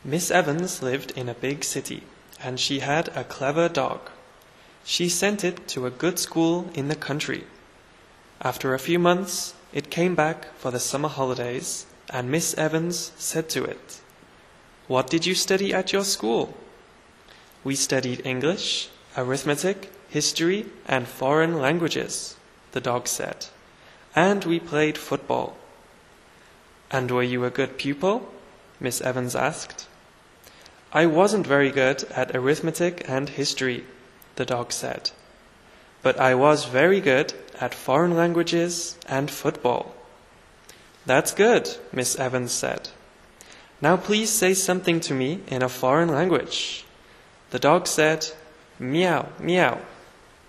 Miss Evans lived in a big city, and she had a clever dog. She sent it to a good school in the country. After a few months, it came back for the summer holidays, and Miss Evans said to it, "What did you study at your school?" "We studied English, arithmetic, history, and foreign languages," the dog said. "And we played football." "And were you a good pupil?" Miss Evans asked. "I wasn't very good at arithmetic and history," the dog said. "But I was very good at foreign languages and football." "That's good," Miss Evans said. "Now please say something to me in a foreign language." The dog said, "Meow, meow."